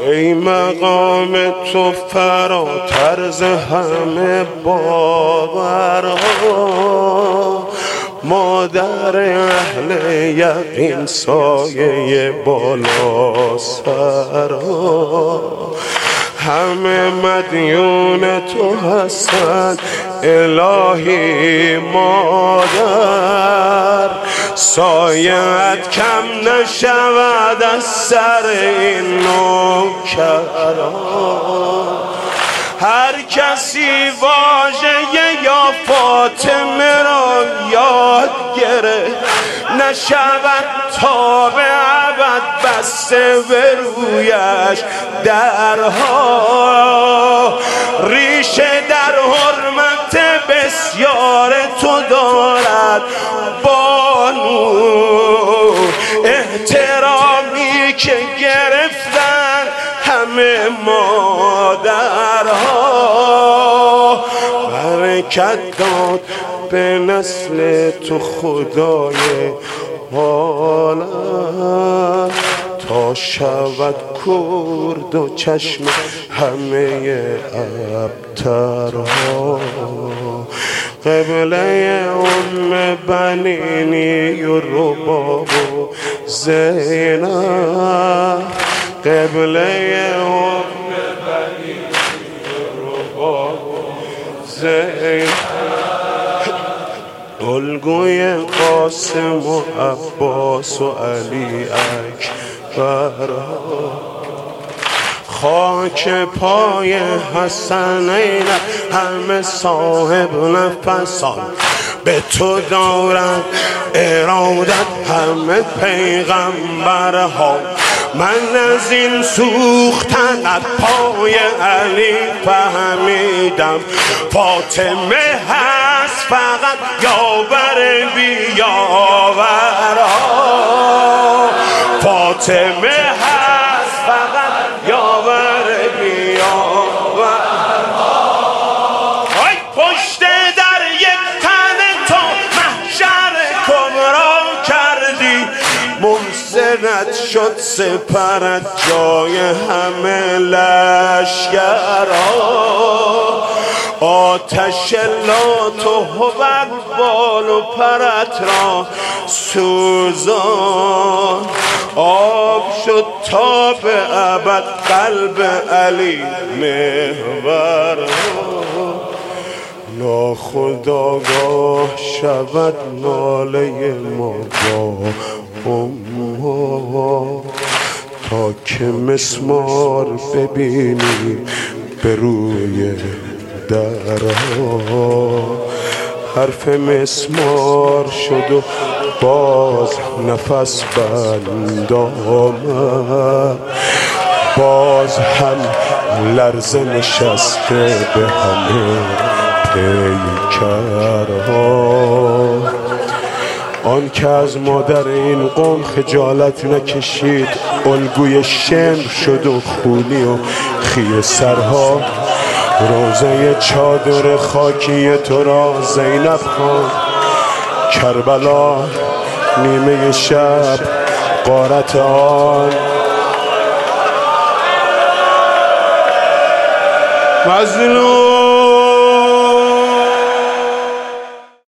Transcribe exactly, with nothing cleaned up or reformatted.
ای مقام تو فراتر ز همه باورها، مادر اهل یقین سایه بالا سرها، همه مدیون تو هستند الهی مادر، سایه‌ات کم نشود از سر این نوکرها. هر کسی واژه یا فاطمه را یاد گرفت، نشود تا به ابد بسته به رویش درها. ریشه در حرمت بسیار تو دارد بانو، احترامی که گرفتن همه مادرها. برکت داد به نسل تو خدای عالم، تا شود کرد و چشم همه ابترها. قبله ام بنینی و رباب و زینب، قبله ام بنینی و رباب و زینب، الگوی قاسم و عباس و علی اکبرها. خاک پای حسنین همه صاحب نفسان، به تو دارد ارادت همه پیغمبرها. من از این سوختن از پای علی فهمیدم، فاطمه هست فقط یاور بیاورها، فاطمه هست فقط یاور بیاورها. ای پشت در یک تن تو محشر کبرا کردی، محسنت شد سپرت جای همه لشکرها. آتش لات و هوت بال و پرت را سوزان، آب شد تا به ابد قلب علی محورها. ناخودآگاه شود ناله مادر امها، تا که مسمار ببینی به روی درها. حرف مسمار شد و باز نفس بند آمد، باز هم لرزه نشسته به همه پیکرها. آن که از مادر این قوم خجالت نکشید، الگوی شمر شد و خونی و خیه سرها. روزه چادر خاکی تو را زینب خواند، کربلا نیمه شب غارت آن. مظلوم